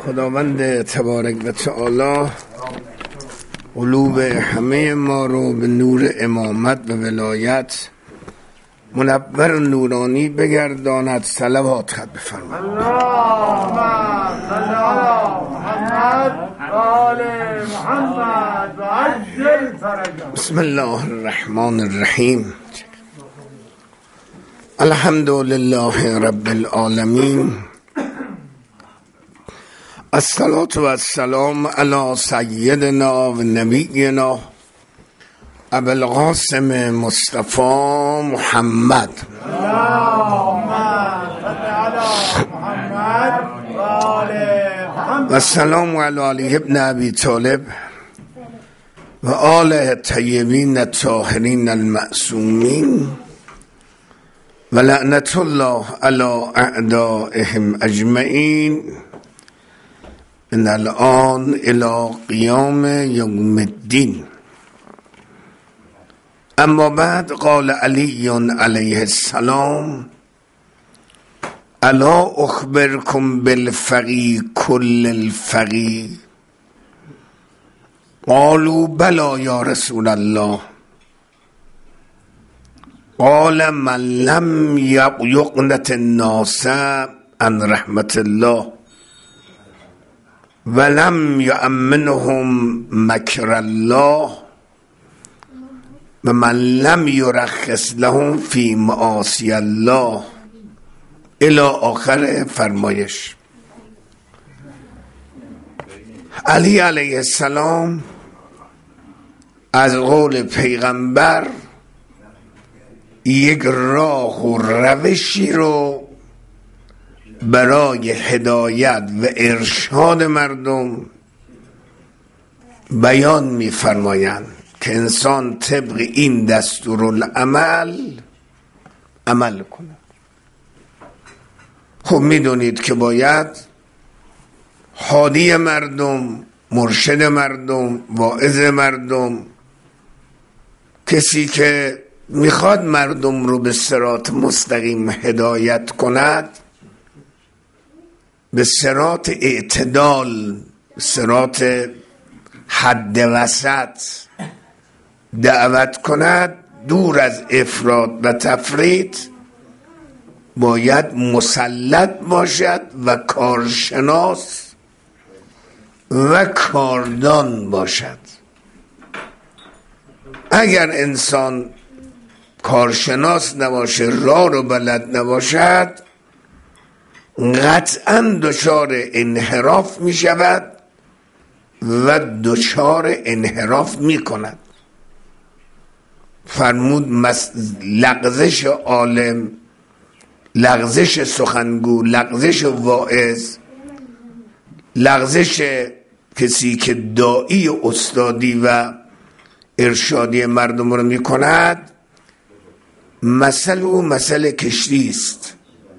خداوند تبارک و تعالی قلوب همه ما رو به نور امامت و ولایت منور و نورانی بگرداند. صلوات خط بفرمایید. اللهم صل علی محمد و آل محمد و عجل فرجهم. بسم الله الرحمن الرحیم. الحمد لله رب العالمین. الصلاة و السلام علی سیدنا و نبینا ابو القاسم مصطفی محمد. اللهم صل علی محمد و آل محمد. و السلام علی علی ابن ابی طالب و آل الطیبین الطاهرین المعصومین و لعنت الله علی اعدائهم اجمعین من الان الی قیام یوم الدین. اما بعد قال علی علیه السلام الا اخبرکم بالفقی کل الفقی قالوا بلی یا رسول الله قال من لم یقنط الناس عن رحمت الله ولم یأمنهم مکر الله و من لم یرخص لهم فی معاصی الله الی آخر فرمایش. علی علیه السلام از قول پیغمبر یک راه و روشی رو برای هدایت و ارشاد مردم بیان می‌فرمایند که انسان طبق این دستورالعمل عمل کنه. خب میدونید که باید هادی مردم، مرشد مردم، واعظ مردم، کسی که میخواد مردم رو به صراط مستقیم هدایت کند، به صراط اعتدال، صراط حد وسط دعوت کند، دور از افراط و تفریط، باید مسلط باشد و کارشناس و کاردان باشد. اگر انسان کارشناس نباشه، راه رو بلد نباشد، قطعا دچار انحراف می شود و دچار انحراف می کند. فرمود لغزش عالم، لغزش سخنگو، لغزش واعظ، لغزش کسی که داعی استادی و ارشادی مردم رو می کند، مسئله کشتی است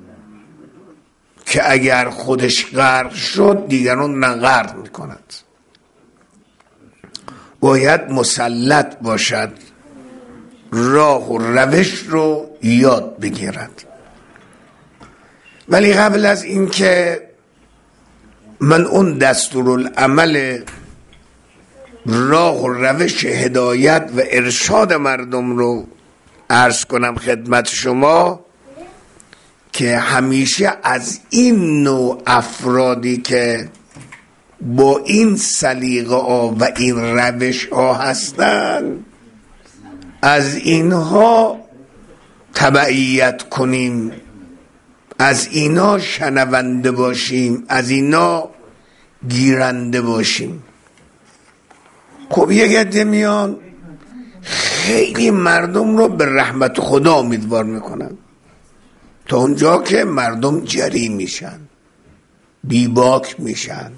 که اگر خودش غرق شد دیگران را غرق می کند. باید مسلط باشد، راه و روش رو یاد بگیرد. ولی قبل از این که من اون دستورالعمل راه و روش هدایت و ارشاد مردم رو عرض کنم خدمت شما، که همیشه از این نوع افرادی که با این سلیقه ها و این روش ها هستند، از اینها تبعیت کنیم، از اینا شنونده باشیم، از اینا گیرنده باشیم. خب یک عده میان خیلی مردم رو به رحمت خدا امیدوار میکنن، تا اونجا که مردم جری میشن، بیباک میشن،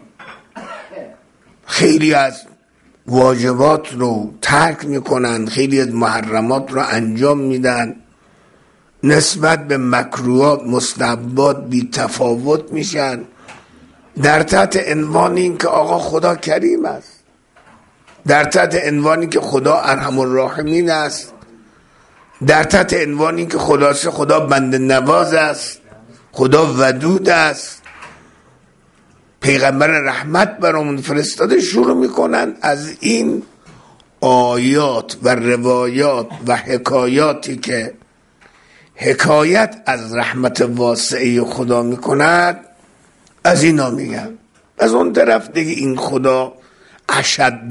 خیلی از واجبات رو ترک میکنن، خیلی از محرمات رو انجام میدن، نسبت به مکروهات مستحبات بی تفاوت میشن، در تحت عنوان این که آقا خدا کریم است، در تحت عنوان این که خدا ارحم الراحمین است، در تحت عنوان این که خدا بنده نواز است، خدا ودود است. پیغمبر رحمت برامون فرستاده، شروع میکنن از این آیات و روایات و حکایاتی که حکایت از رحمت واسعه خدا میکند، از اینا میگن. از اون طرف دیگه این خدا اشد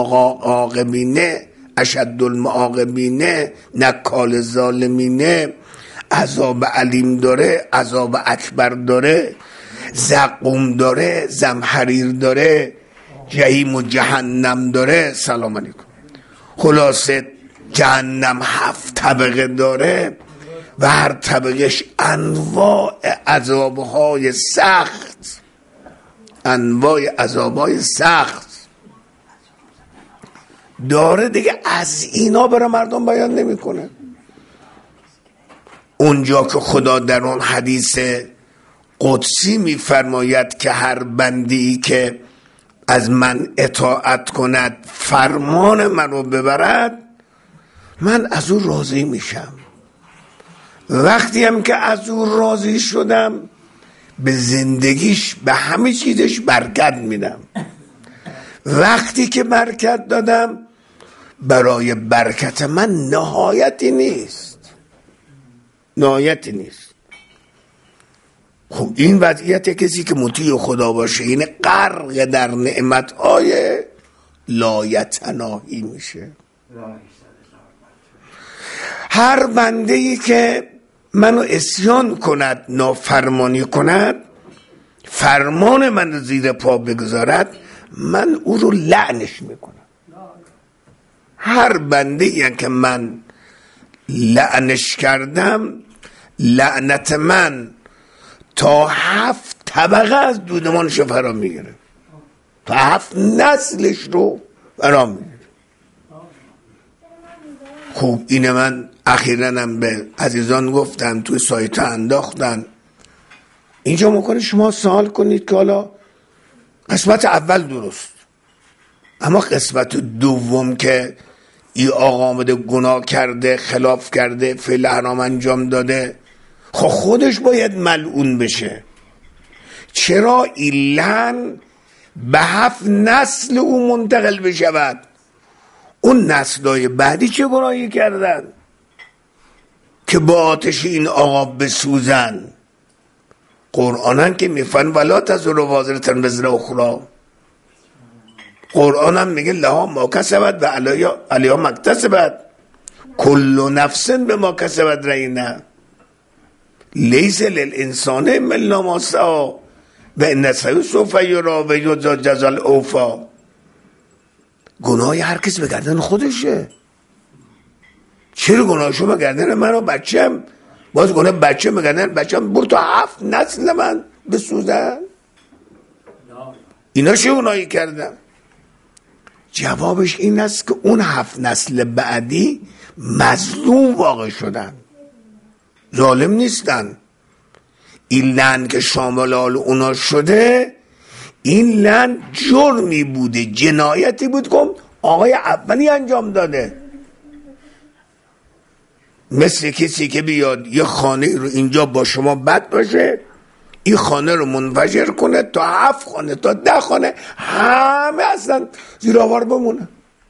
المعاقبینه نکال ظالمینه، عذاب علیم داره، عذاب اکبر داره، زقوم داره، زمحریر داره، جهیم و جهنم داره. سلام علیکم. خلاصه جهنم 7 طبقه داره و هر طبقهش انواع عذابهای سخت، انواع عذابهای سخت داره دیگه. از اینا برای مردم بیان نمیکنه. اونجا که خدا در اون حدیث قدسی میفرماید که هر بندی که از من اطاعت کند، فرمان منو ببرد، من از او راضی میشم. وقتی هم که از او راضی شدم، به زندگیش، به همه چیزش برکت میدم. وقتی که برکت دادم، برای برکت من نهایتی نیست. خب این وضعیت کسی که مطیع خدا باشه، این غرق در نعمت‌های لایتناهی میشه. هر بنده‌ای که منو عصیان کند، نافرمانی کند، فرمان من زیر پا بگذارد، من او رو لعنش میکنم. هر بنده‌ای که من لعنش کردم، لعنت من تا 7 طبقه از دودمانش فرا میگیره، تا 7 نسلش رو فرا میگیره. خوب اینه من اخیراً هم به عزیزان گفتم، توی سایت انداختن، اینجا ممکنه شما سوال کنید که حالا قسمت اول درست، اما قسمت دوم که این آقا آمده گناه کرده، خلاف کرده، فعل حرام انجام داده، خب خودش باید ملعون بشه. چرا این لعن به 7 نسل او منتقل بشود؟ اون نسل‌های بعدی چه گناهی کردن که با آتش این آقا بسوزن؟ قرآن که میفن ولا تزر وازرة وزر اخری. قرآن هم میگه لها ما کسبت و علیها ما اکتسبت، کل نفس بما کسبت رهینه، لیس للانسان الا ما سعی و ان سعیه سوف یری و یجزی جزاء الاوفی. گناه هر کس به گردن خودشه. چرا گناهشو به گردن من و بچم؟ باز گناه بچه به گردن بچم برو تا 7 نسل من بسوزن؟ اینا چه گناهی کردن؟ جوابش این است که اون 7 نسل بعدی مظلوم واقع شدن، ظالم نیستن. این لعن که شامل حال اونا شده، این لعن جرمی بوده، جنایتی بود که آقای اولی انجام داده. مثل کسی که بیاد یه خانه رو اینجا با شما بد باشه، این خانه رو منفجر کنه تا 7 خانه تا 10 خانه همه اصلا زیر آوار بمونه.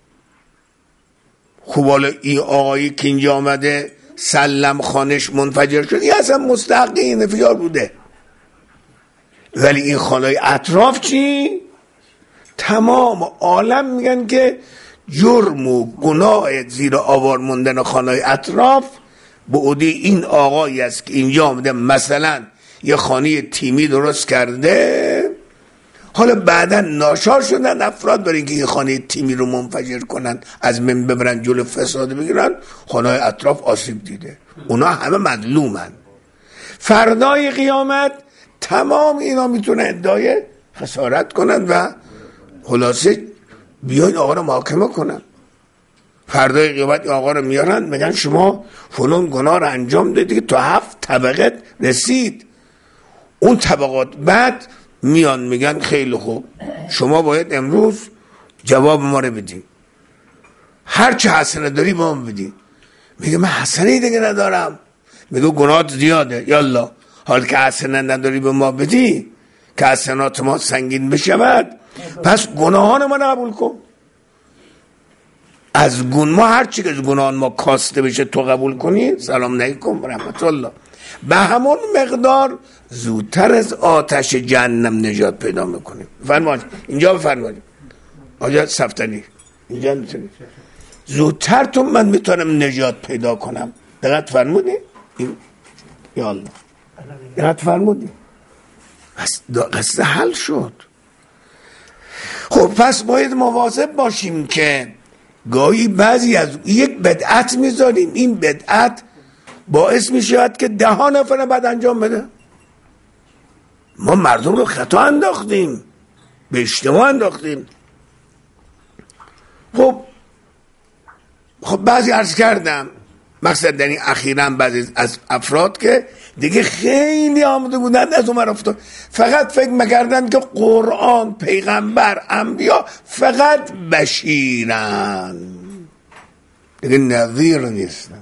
خب حالا این آقایی که اینجا آمده سلم خانش منفجر شد، این اصلا مستحق این انفجار بوده. ولی این خانه اطراف چی؟ تمام عالم میگن که جرم و گناه زیر آوار موندن خانه اطراف به عهده این آقایی است که اینجا آمده مثلا یه خانه تیمی درست کرده، حالا بعدا ناچار شدن افراد برای اینکه این خانه تیمی رو منفجر کنن، از من ببرن جلو فساد بگیرن، خانه اطراف آسیب دیده. اونا همه مظلومن. فردای قیامت تمام اینا میتونه ادعای خسارت کنن و خلاصه بیاین آقا رو محاکمه کنن. فردای قیامت آقا رو میارن میگن شما فلان گناه رو انجام دادی که تا 7 طبقه رسید. اون طبقات بعد میان میگن خیلی خوب، شما باید امروز جواب ما رو بدین، هر چه حسنه داری با ما بدین. میگه من حسنه دیگه ندارم. میگه گناهات زیاده، یالا حال که حسنه نداری به ما بدی که حسنات ما سنگین بشود، پس گناهان ما قبول کن. از ما هر چی که از گناهان ما کاسته بشه تو قبول کنی، سلام علیکم رحمت الله، به همون مقدار زودتر از آتش جهنم نجات پیدا میکنیم. فرمایید اینجا بفرمایید آجا صفتنی اینجا میتونی زودتر تو من میتونم نجات پیدا کنم. دقت فرمودی؟ یا الله دقت فرمودی؟ قصه حل شد. خب پس باید مواظب باشیم که گاهی بعضی از یک بدعت میذاریم، این بدعت باعث میشود که 10 نفر بعد انجام بده. ما مردم رو خطا انداختیم، به اشتباه انداختیم. خب بعضی عرض کردم مقصد در این اخیراً بعضی از افراد که دیگه خیلی آمده بودن از اون افتاد، فقط فکر میکردن که قرآن، پیغمبر، انبیا فقط بشیرن، دیگه نذیر نیستن.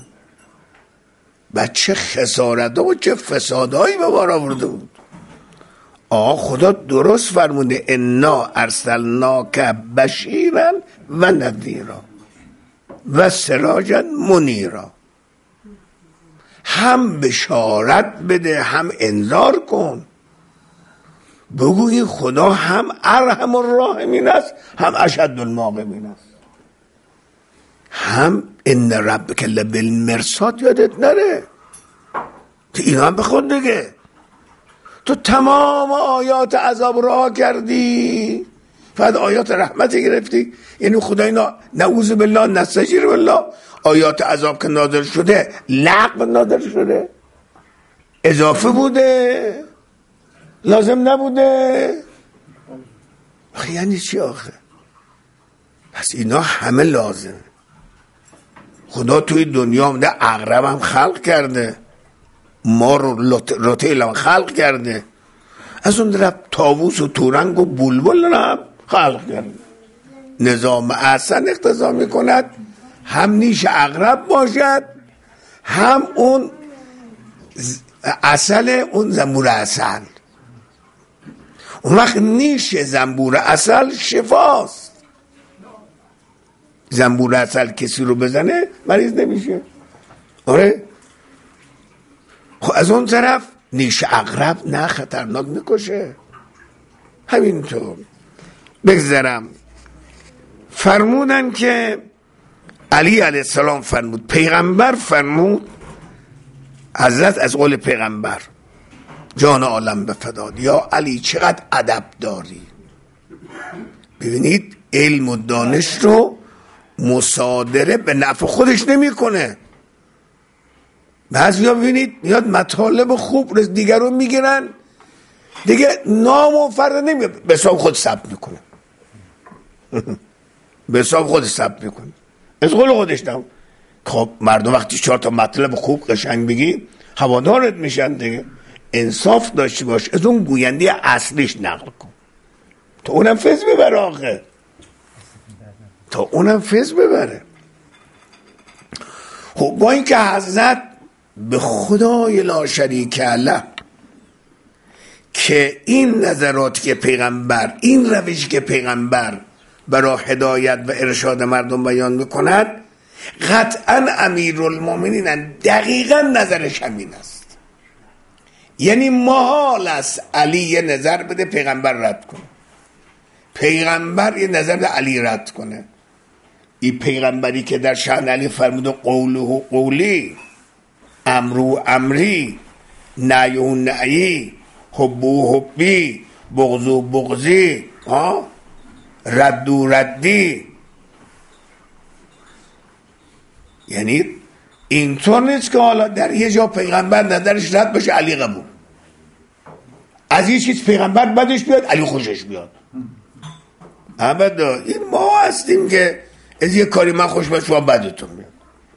چه خسارت و چه فسادهایی به بار آورده بود. خدا درست فرموده انا ارسلناک بشیرا و نذیرا و سراجا منیرا. هم بشارت بده، هم انذار کن، بگو این خدا هم ارحم الراحمین است، هم اشد المعاقبین است، هم ان ربک لبالمرصاد. یادت نره تو اینا هم بخون دیگه. تو تمام آیات عذاب رها کردی، فقط آیات رحمت گرفتی. یعنی خدا اینا نعوذ بالله نستجیر بالله آیات عذاب که نازل شده لغو نازل شده، اضافه بوده، لازم نبوده. یعنی چی آخه؟ پس اینا همه لازم. خدا توی دنیا آمده عقرب هم خلق کرده، ما رو روتیل هم خلق کرده، از اون طرف طاووس و تورنگ و بلبل هم خلق کرده. نظام احسن اقتضا میکند هم نیش عقرب باشد، هم اون اصل اون زنبور اصل. اون وقت نیش زنبور اصل شفاست. زنبور اصل کسی رو بزنه مریض نمیشه. آره. خب از اون طرف نیش عقرب نه خطرناک میکشه. همینطور بگذرم. فرمودن که علی علیه السلام فرمود، پیغمبر فرمود، حضرت از قول پیغمبر جان عالم بفداد، یا علی چقدر ادب داری. ببینید علم و دانش رو مصادره به نفع خودش نمیکنه. بعضیا ببینید میاد مطالب خوب دیگر رو میگیرن، دیگه نام و فرد نمیگه، به حساب خود ثبت میکنه. به حساب خود ثبت میکنه از قول خودش. نم خب مردم وقتی 4 تا مطلب خوب قشنگ بگی هوادارت میشن دیگه. انصاف داشته باش، از اون گوینده اصلیش نقل کن تا اونم فیض ببره. آخه تا اونم فیض ببره. خب با این که حضرت به خدای لا شریک له که این نظراتی که پیغمبر، این روشی که پیغمبر برای هدایت و ارشاد مردم بیان میکند، قطعا امیرالمومنین دقیقا نظرش همین است. یعنی محال است علی یه نظر بده پیغمبر رد کنه، پیغمبر یه نظر به علی رد کنه. این پیغمبری که در شأن علی فرموده قوله قولی، امرو امری، نهیه نهی، حبو حبی، بغضو بغضی، ردو ردی. یعنی اینطور نیست که حالا در یه جا پیغمبر نظرش رد باشه علی قبول، از یه چیز پیغمبر بدش بیاد علی خوشش بیاد. ابدا. این ما هستیم که از یه کاری من خوش باشه شما بدتون بیاد.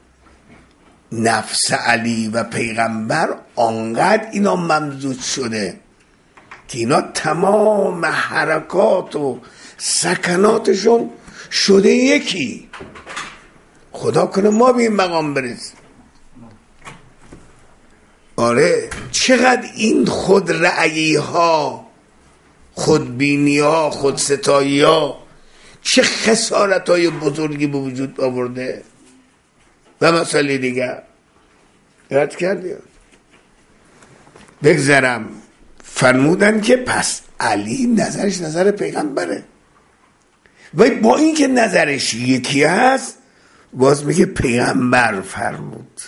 نفس علی و پیغمبر آنقدر اینا ممزوج شده که اینا تمام حرکات و سکناتشون شده یکی. خدا کنه ما به این مقام برسیم. آره چقدر این خود رأیی ها خودبینی ها، خودستایی ها چه خسارت های بزرگی به وجود آورده. و مسئله دیگر یاد کردیم بگذرم، فرمودن که پس علی نظرش نظر پیغمبره و با این که نظرش یکی هست باز میگه پیغمبر فرمود.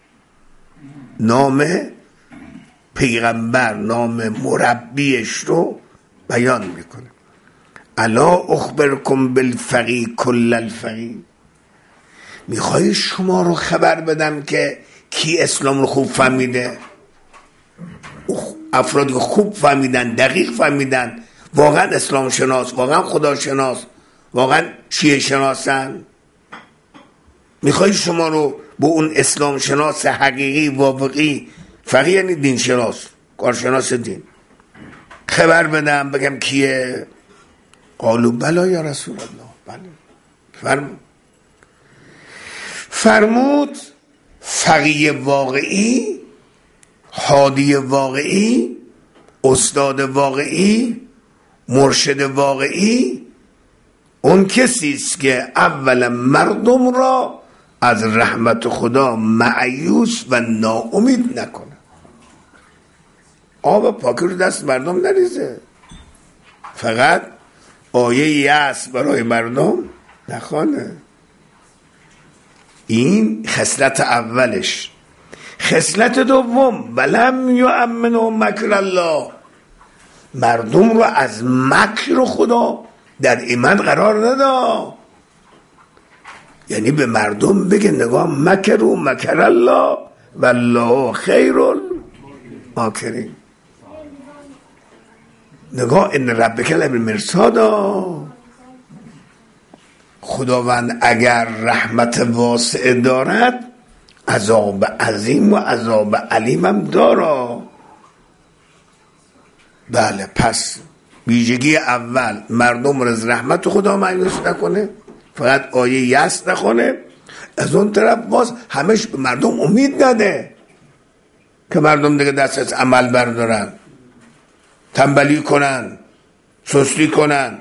نام پیغمبر، نام مربیش رو بیان میکنه. الا اخبرکم بالفقی کل الفقی. میخوای شما رو خبر بدم که کی اسلام رو خوب فهمیده؟ افرادی که خوب فهمیدن، دقیق فهمیدن، واقعا اسلام شناس، واقعا خدا شناس، واقعا چیه شناسن. میخوای شما رو با اون اسلام شناس حقیقی واقعی، فقیه یعنی دین شناس، کارشناس دین، خبر بدم بگم کیه؟ قالوا بلا یا رسول الله. بله فرمود فقیه واقعی، هادی واقعی، استاد واقعی، مرشد واقعی اون کسی است که اولا مردم را از رحمت خدا مایوس و ناامید نکنه. آب پاکی رو دست مردم نریزه، فقط آیه یأس برای مردم نخوانه. این خصلت اولش. خصلت دوم ولم یؤمنوا مکر الله، مردم رو از مکر خدا در ایمان قرار ندا. یعنی به مردم بگه نگاه مکر و مکر الله والله خیر الماکرین. نگاه ان ربک لبالمرصاد. خداوند اگر رحمت واسع دارد عذاب عظیم و عذاب علیم هم داره. بله پس ویژگی اول مردم رو از رحمت خدا مایوس نکنه، فقط آیه یأس نخونه. از اون طرف باز همش به مردم امید نده که مردم دیگه دست از عمل بردارن، تنبلی کنن، سستی کنن.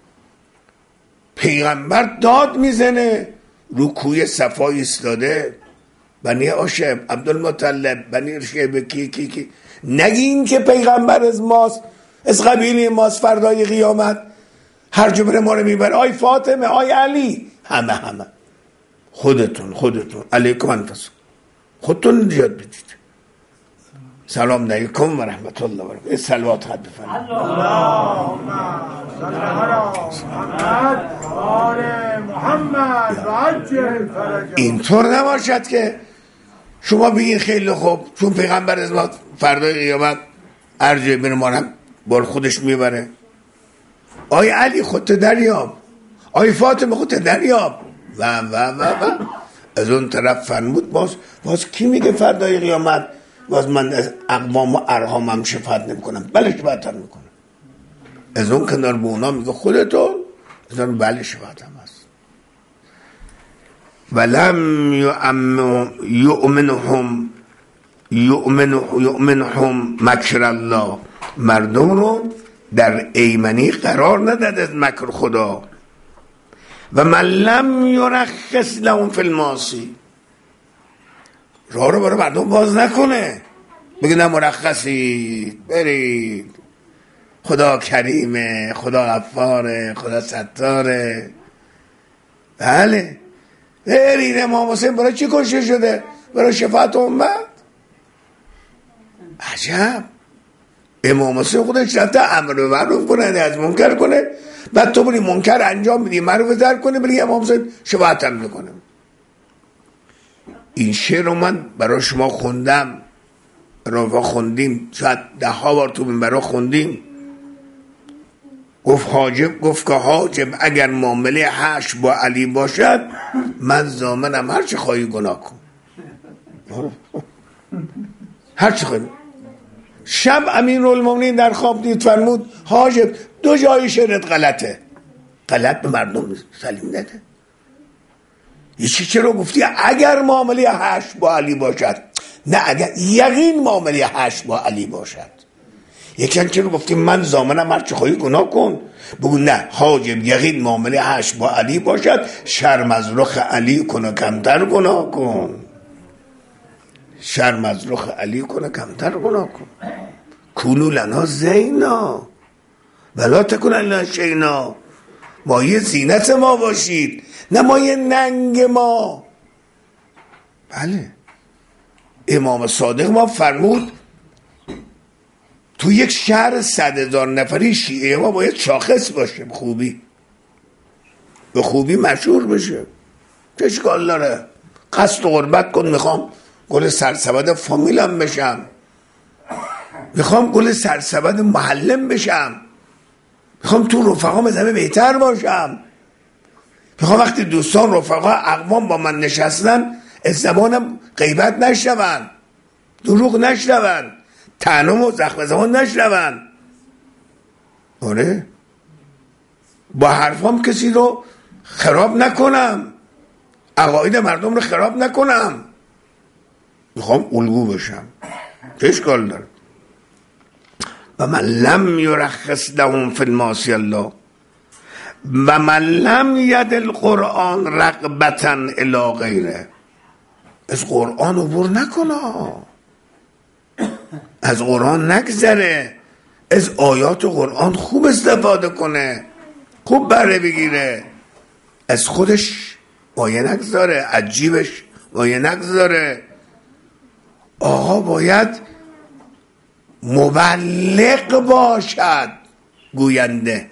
پیغمبر داد میزنه، رو کوی صفا ایستاده، بنی هاشم، عبدالمطلب، بنی شیبه، کی نگین که پیغمبر از ماست، از قبیله ماست، فردای قیامت هر جبره ما رو میبره. آی فاطمه، آی علی، همه خودتون علیکم انفسکم، خودتون نجات بدید. سلام علیکم و رحمت الله و برکاته. صلوات خط بفرمایید. اللهم صل علی محمد و آل محمد و عجل فرجهم. اینطور نباشد که شما بگین خیلی خوب چون پیغمبر از ما فردای قیامت ارجع بین ما هم بار خودش میبره. آی علی خودت دریاب، آی فاطمه خودت دریاب و از اون طرف فرمود باز کی میگه فردای قیامت باز من از اقوام و ارحامم شفاعت نمیکنم؟ بله شفاعت هم میکنم. از اون کنار به اونا میگه خودتون، از اون بله شفاعت هم هست. ولم یؤمنهم مکر الله، مردم رو در ایمنی قرار نداد از مکر خدا. و من لم یرخص لهم فی المعاصی، راه رو برای مردم باز نکنه، بگه نه مرخصی برید، خدا کریمه، خدا غفاره، خدا ستاره. بله برید. امام حسین برای چی کشته شده؟ برای شفاعت امت. عجب. امام حسین خودش رفته امر به معروف کنه، از منکر کنه، بعد تو بری منکر انجام میدی، معروف تر کنه، بری امام حسین شفاعت هم میکنه. این شعر رو من برای شما خوندم، رفا خوندیم، شاید 10 بار تو منبرها خوندیم. گفت که حاجب اگر معامله حشر با علی باشد من ضامنم هر چه خواهی گناه کن. هر چه خواهی. شب امیرالمومنین در خواب دید، فرمود حاجب 2 جای شعرت غلطه. غلط به مردم سلیم نده. یکی چرا گفتی اگر معامله حشر با علی باشد؟ نه اگر یقین معامله حشر با علی باشد. یکن چرا گفتیم من زامنم هر چه خواهی گناه کن؟ بگو نه، حاجب یقین معامله هش با علی باشد، شرم از رخ علی کنه کمتر گناه کن. شرم از رخ علی کنه کمتر گناه کن. کونو لنا زینا ولا تکون لنا شینا، مایه زینت ما باشید نه مایه ننگ ما. بله امام صادق ما فرمود تو یک شهر 100,000 نفری شیعه ما باید شاخص باشه، به خوبی مشهور بشه. چه اشکال داره؟ قصد و قربت کن میخوام گل سرسبد فامیلم بشم، میخوام گل سرسبد محلم بشم، میخوام تو رفقام از همه بهتر باشم، میخوام وقتی دوستان رفقا اقوام با من نشستن از زبانم غیبت نشنون، دروغ نشنون، طعنه و زخم زبان نشنون. آره با حرفام کسی رو خراب نکنم، عقاید مردم رو خراب نکنم، میخوام الگو بشم. چه اشکال داره؟ و من لم یرخص لهم فی المعاصی الله و من لم ید القرآن رغبتا الی غیره. از قرآن عبور نکنه، از قرآن نگذره، از آیات قرآن خوب استفاده کنه، خوب بره بگیره، از خودش مایه نگذاره، عجیبش مایه نگذاره. آقا باید مبلغ باشد، گوینده،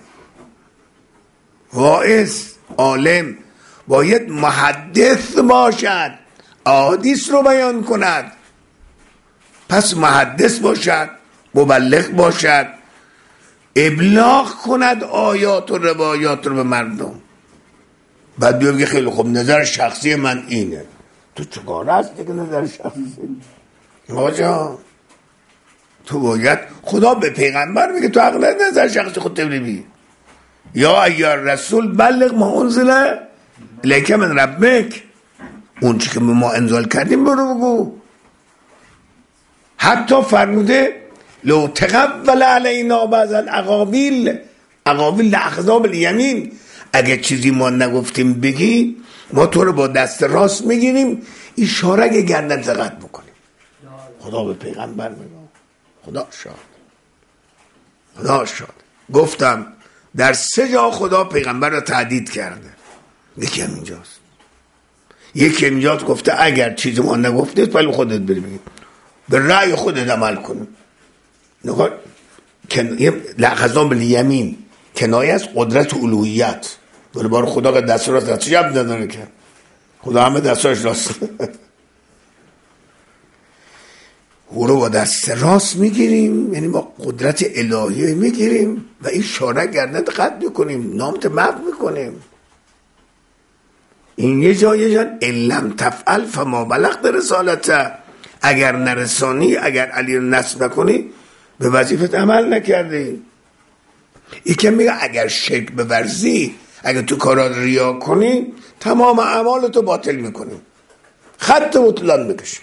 واعظ، عالم، باید محدث باشد، احادیث رو بیان کند. پس محدث باشد، مبلغ باشد، ابلاغ کند آیات و روایات رو به مردم. بعد بگه خیلی خوب نظر شخصی من اینه. تو چکار هستی که نظر شخصی؟ آجا تو باید، خدا به پیغمبر میگه تو عقل نظر شخصی خود تبریبی. یا ایها رسول بلغ ما انزل الیک من ربک، اون چی که ما انزال کردیم برو بگو. حتی فرموده لو تقبل علینا بعض الاقاویل، اقاویل اخذاب الیمین، اگه چیزی ما نگفتیم بگی ما تو رو با دست راست میگیریم، اشاره اگه گردن زقت بکنیم. خدا به پیغمبر میگه، خدا شاد، خدا شاد. گفتم در 3 جا خدا پیغمبر رو تهدید کرده. یکی هم اینجاست، یکی اینجاست گفته اگر چیزی ما نگفتید ولی خودت بری بگید، به رأی خودت عمل کنیم. نگاه لأخذنا بالیمین کنایه از قدرت الوهیت. ولی بار خدا که دست راست دست چپ نداره که، خدا همه دستاش راست. او رو با دست راست میگیریم، یعنی با قدرت الهی میگیریم و این شاره گردنت قطع میکنیم، نامت محو میکنیم. این یه جای جان علم تفعل فما بلغت رسالته، اگر نرسانی، اگر علی رو نصب نکنی به وظیفت عمل نکردی. این که میگه اگر شرک بورزی، اگر تو کارات ریا کنی تمام اعمالتو باطل میکنی، خط بطلان میکشی.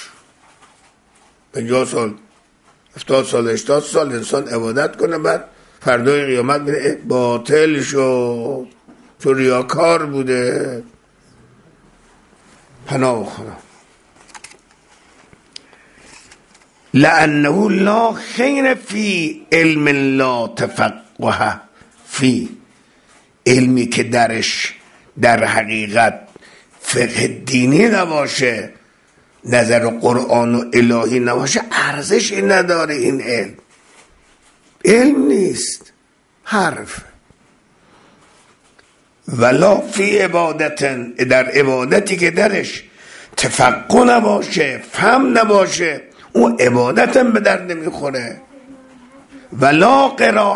50 سال 70 سال 80 سال انسان عبادت کنه، بعد فردای قیامت میره باطل شد، تو ریاکار بوده. پناه خدا. لأنه لا خیر فی علم لا تفقه فی، علمی که درش در حقیقت فقه دینی نباشه، نظر قرآن و الهی نباشه، ارزشی نداره. این علم نیست، حرف. ولا فی عبادت، در عبادتی که درش تفقه نباشه، فهم نباشه، اون عبادتم به درد نمیخوره. ولا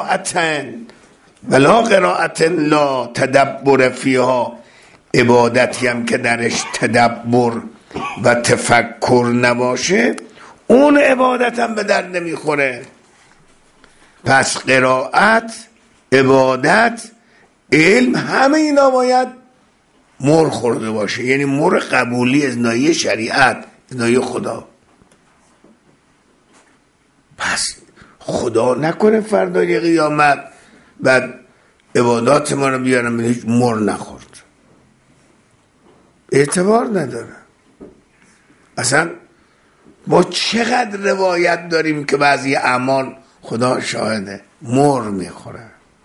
قرائت لا تدبر فیها، عبادتی هم که درش تدبر و تفکر نباشه، اون عبادتم به درد نمیخوره. پس قرائت، عبادت، علم، همه اینا باید مر خورده باشه، یعنی مر قبولی از ناحیه شریعت، از ناحیه خدا. پس خدا نکنه فردای قیامت بعد عبادات ما رو بیارم به هیچ مر نخورد، اعتبار نداره. اصلا ما چقدر روایت داریم که بعضی اعمال خدا شاهده مر میخوره.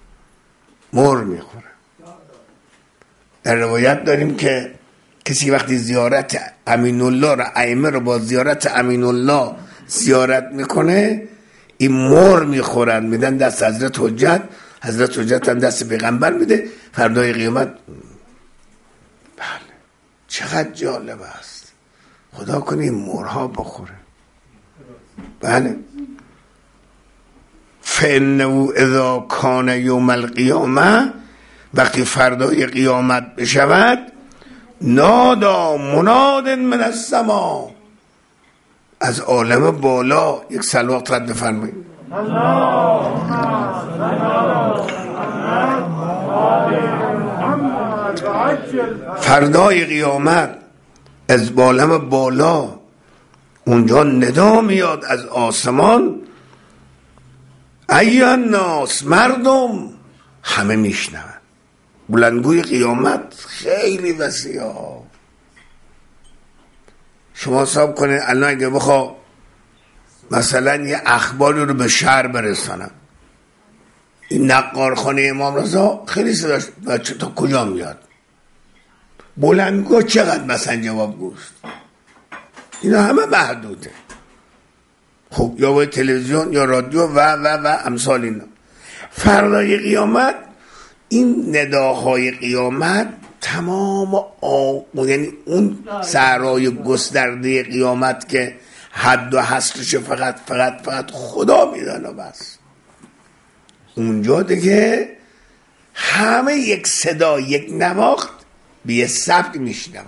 در روایت داریم که کسی وقتی زیارت امین الله را ائمه رو با زیارت امین الله زیارت میکنه این مر میخورن، میدن دست حضرت حجت، حضرت حجت هم دست پیغمبر میده فردای قیامت. بله چقدر جالب است، خدا کنه این مرها بخوره. بله فإنه اذا کان یوم القیامه، وقتی فردای قیامت بشود، نادا مناد من السما، از عالم بالا یک صلوات رد بفرمایید. فردای قیامت از عالم بالا اونجا ندا میاد از آسمان، ایها الناس، مردم، همه میشنون. بلندگوی قیامت خیلی وسیعه. شما حساب کنید الان اگه بخوا مثلا یه اخباری رو به شهر برسانم، این نقارخانه امام رضا خیلی صداش بچه تا کجا میاد، بلندگو چقدر مثلا جواب گوست، اینا همه محدوده. خب یا باید تلویزیون یا رادیو و امثال اینا. فردای قیامت این نداهای قیامت تمام یعنی اون صحرای گسترده قیامت که حد و حصرش فقط خدا میدانه. بس اونجا دیگه همه یک صدا، یک نواخت به یه سبک میشنون،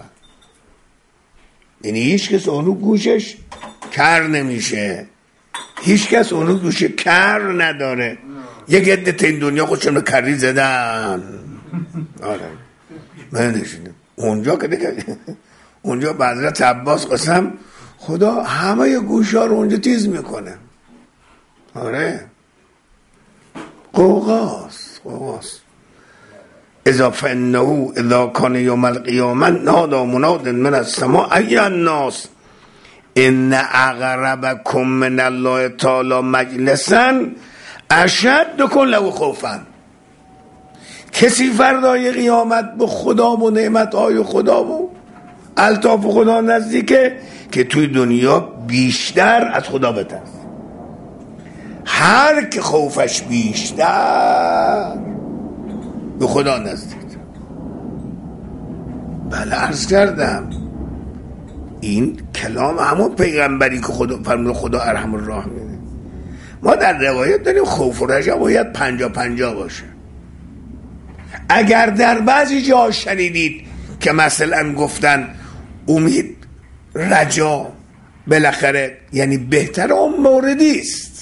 یعنی هیچ کس اونو گوشش کر نمیشه، هیچ کس اونو گوش کر نداره. یک عده این دنیا خودشون رو کری زدن. آره من نشیدم اونجا که دیگه اونجا به حضرت عباس قسم خدا همه گوشا رو اونجا تیز میکنه. آره قوقاست. اذا فانه اذا کان یوم القیامه نادا مناد من السماء ایها الناس ان اقربکم من الله تعالی مجلسا اشدکم له خوفا. کسی فردای قیامت به خدا و نعمتهای خدا و الطاف خدا نزدیکه که توی دنیا بیشتر از خدا بترس. هر که خوفش بیشتر به خدا نزدیک. بله عرض کردم این کلام همون پیغمبری که خدا فرمود خدا ارحم الراحمین. ما در روایت داریم خوف و رجا باید 50-50 باشه. اگر در بعضی جا شنیدید که مثلا گفتن امید رجا بالاخره یعنی بهتر، اون موردی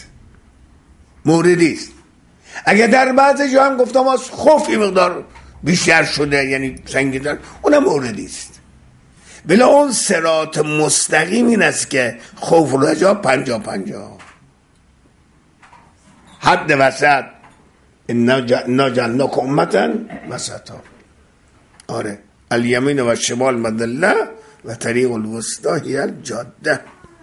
است. اگر در بعضی جا هم گفتم از خوفی مقدار بیشتر شده یعنی سنگین‌تر، اونم موردی است. بلا اون صراط مستقیم این است که خوف و رجا 50-50. حد وسط انا جعلناکم امة وسطا. آره الیمین و شمال مدله و طریق الوسطی هی الجاده.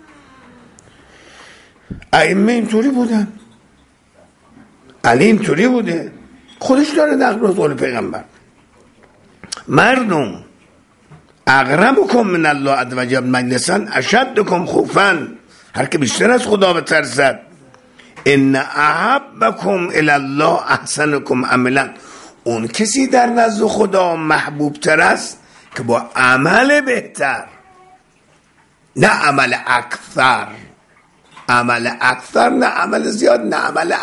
ائمه اینطوری بودن، علی اینطوری بوده، خودش داره نقل از قول پیغمبر. مردم اقربکم من الله عز و جل مجلسا اشدکم خوفا، هر که بیشتر از خدا بترسد. ان احبکم الی الله احسنکم عملا، اون کسی در نزد خدا محبوب تر است که با عمل بهتر، نه عمل اکثر، نه عمل زیاد، نه عمل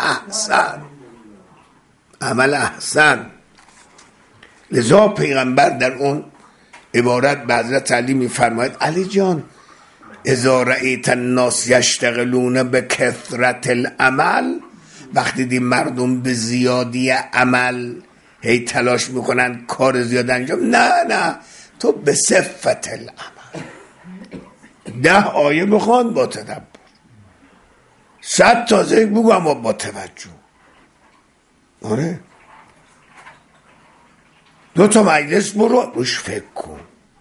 احسن. لذا پیغمبر در اون عبارت به حضرت علی میفرماید علی جان اذا رأیت الناس یشتغلون به کثرت العمل، وقتی دی مردم به زیادی عمل هی تلاش میکنن کار زیاد انجام، نه تو به صفت العمل 10 آیه بخوان با تدبر. 100 تا ذکر بگو اما با توجه. آره 2 تا مجلس برو روش فکر کن.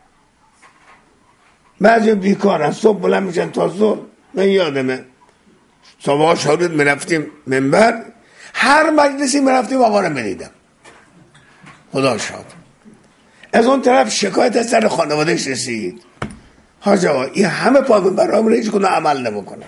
بعضی بیکارن صبح بلند میشن تا ظهر. من یادمه صبح شهود میرفتیم منبر، هر مجلسی میرفتیم آقا رو میدیدم، خدا شاد. از اون طرف شکایت از سر خانوادهش رسید، حاج آقا این همه پا منبرام رو هیچ کدوم عمل نمیکنه،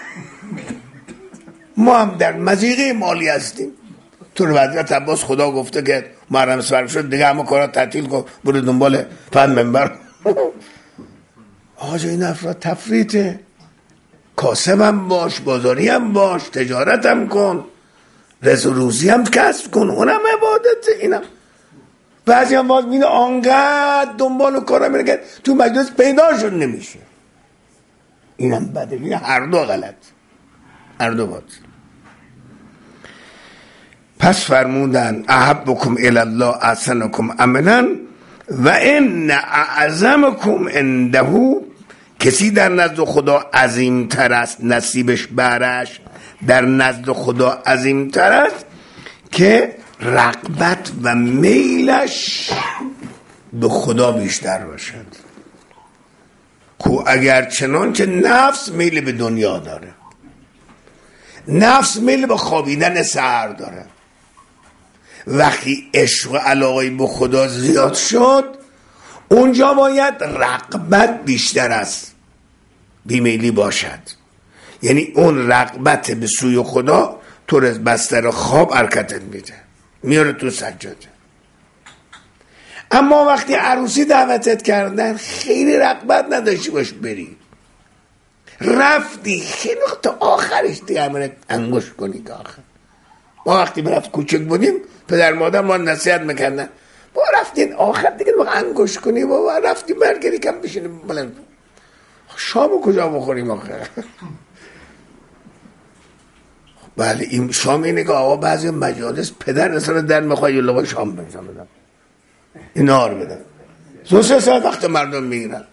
ما هم در مضیقه مالی هستیم. تو رو حضرت عباس خدا گفته که محرم سفر شد دیگه همه کارا تعطیل کن برو دنبال فهم منبر. آجا این افراد تفریطه. کاسب هم باش، بازاری هم باش، تجارت هم کن، رزق و روزی هم کسب کن، اونم عبادته. اینم بعضی هم باز میده آنقدر دنبال و کارا میره که تو مجلس پیدا شد نمیشه. اینم بده. این هر دو غلط، هر دو باز. پس فرمودن احبکم الی الله احسنکم عملا و ان اعظمکم عنده، کسی در نزد خدا عظیم تر است نصیبش برش در نزد خدا عظیم تر است که رغبت و میلش به خدا بیشتر باشد. کو اگر چنان که نفس میل به دنیا داره، نفس میل به خوابیدن سحر داره، وقتی عشق و علاقه به خدا زیاد شد اونجا باید رغبت بیشتر است بیمیلی باشد. یعنی اون رغبت به سوی خدا تو از بستر خواب حرکتت میده، میاره تو سجاده. اما وقتی عروسی دعوتت کردن خیلی رغبت نداشتی باش بری، رفتی خیلی تا آخرش دیگه عملت انگوش کنی که آخر. ما وقتی برفت کوچک بودیم پدر مادر ما نصیحت میکردن با رفتین آخر دیگه با انگوش کنی، بابا رفتیم برگری کم بشینیم بلند شامو کجا بخوریم آخر. بله این شام اینه که آقا بعضی مجالس پدر اصلا در میخواه یه لغا شام بنشان بدم این نار بدم 2-3 ساعت وقت مردم میگیرن.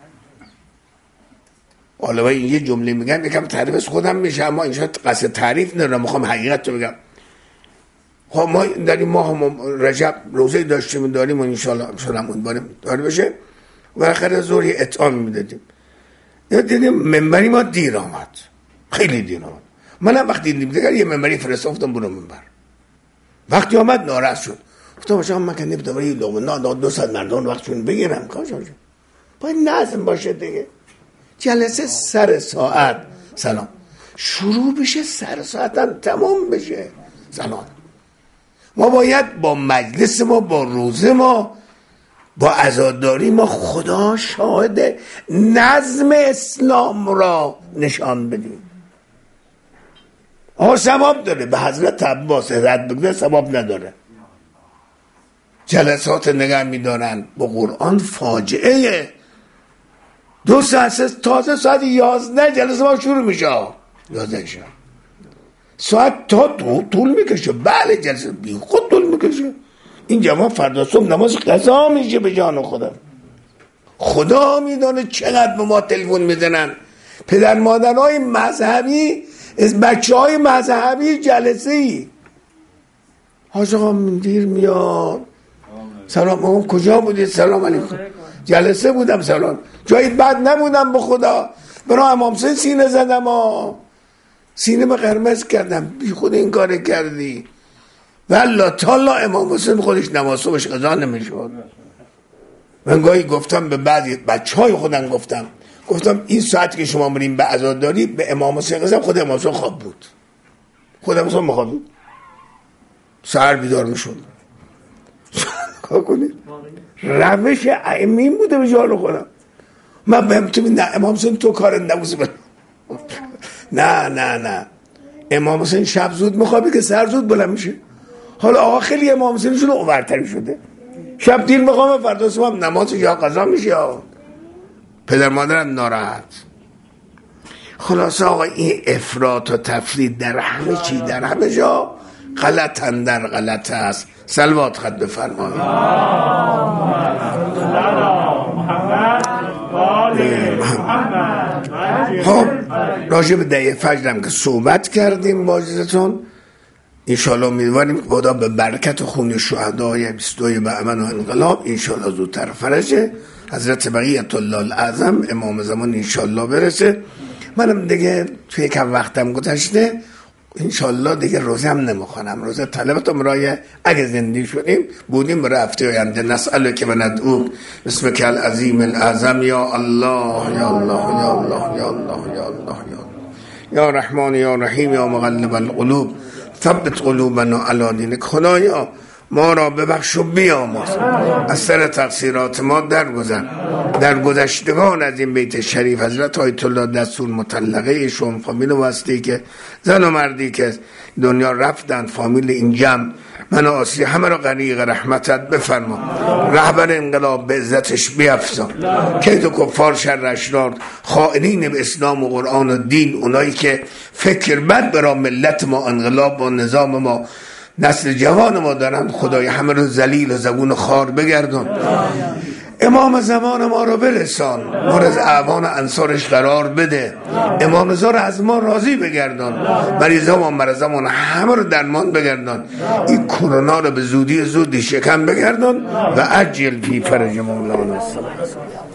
حالا این یه جمله میگم یکم تعریف از خودم میشه، اما اینجا قصد تعریف ندارم، میخوام حقیقت رو بگم. خب ما در این ماه رجب روزه داشتیم داریم و انشالله امیدواریم داری بشه و آخر ظهر یه اطعام میدادیم. دیدیم منبری ما دیر آمد، خیلی دیر آمد. منم وقتی دیدم یه منبری فرستادم برو منبر، وقتی آمد ناراحت شد، گفتم آقا من که نمیدونم یه لقمه 2 ساعت مردم وقتشون بگیرم کاش باید نظم باشه دیگه. جلسه سر ساعت سلام شروع بشه، سر ساعت هم تمام بشه سلام. ما باید با مجلس ما، با روزه ما، با عزاداری ما خدا شاهد نظم اسلام را نشان بدیم. ثواب داره، به حضرت عباس رد بگذاره ثواب نداره. جلسات نگه میدارن با قرآن فاجعه. 2 ساعت تازه ساعت 11 جلسه ما شروع میشه، 11 شب ساعت تا طول میکشه. بله جلسه بی خود طول میکشه. این جماعه فردا صبح نماز قضا میشه به جان خودم. خدا میدونه چقدر به ما تلفن میزنن پدر مادرهای مذهبی از بچه های مذهبی جلسه ای. حاج آقا دیر میاد، سلام آقا کجا بودید؟ سلام علیکم، جلسه بودم. سلام، جایی بد نبودم به خدا، برای امام حسین سینه زدم سینه به قرمز کردم، بی خود این کار کردی. والله تالا امام حسین خودش نماز صبحش قضا نمیشد. من گاهی گفتم به بعضی بچه های خودم گفتم این ساعت که شما بریم به عزاداری به امام حسین قضا، خود امام حسین خواب بود، خود امام حسین خواب بود، سحر بیدار میشد. کار کنید روش ائمین بوده به جان خودم. من بهم تو نه امام حسین تو کار نبوده. نه امام حسین شب زود میخوابه که سحر زود بلند میشه. حالا آقا خیلی امام حسینشون اوورتری شده، شب دیر میخوام فردا صبح نماز یا قضا میشه، پدر مادرم ناراحت. خلاصه آقا این افراط و تفرید در همه چی در همه جا غلطن در غلط است. صلوات خط بفرمایید. خب راجع به دعیه فجرم که صحبت کردیم با اجازهتون. انشالله امیدواریم خدا به برکت خون شهدای 22 بهمن و انقلاب انشالله زودتر فرجه حضرت بقیت الله الاعظم امام زمان انشالله برسه. منم دیگه توی کم وقتم گذشته انشالله دیگه روزه هم نمیخونم. روزه طلبتم رای اگه زنده شدیم بودیم برای هفته آینده. نسأله که بندعو بسمک العظیم الاعظم یا الله یا الله یا الله یا الله یا الله یا رحمان یا رحیم یا مقلب القلوب ثبت قلوبنا علی دینک. خدایا ما را ببخش و بیامرز، از سر تقصیرات ما در گذشتگان از این بیت شریف حضرت آیت الله دستور مطلقه ایشون، فامیل واسطه‌ای که زن و مردی که دنیا رفتند، فامیل این جمع من آسی همه را غریق رحمتت بفرما. رهبر انقلاب به عزتش بیفزا، کید و کفار شر اشرار، خائنین به اسلام و قرآن و دین، اونایی که فکر بد برای ملت ما، انقلاب و نظام ما، نسل جوان ما دارن، خدای همه رو ذلیل و زبون خار بگردون. امام زمان ما رو برسان، ما رو از اعوان انصارش قرار بده. امام زار از ما راضی بگردان، مریضا و مرضا همه رو درمان بگردان. این کرونا رو به زودی شکم بگردان و عجل فی فرج مولانا.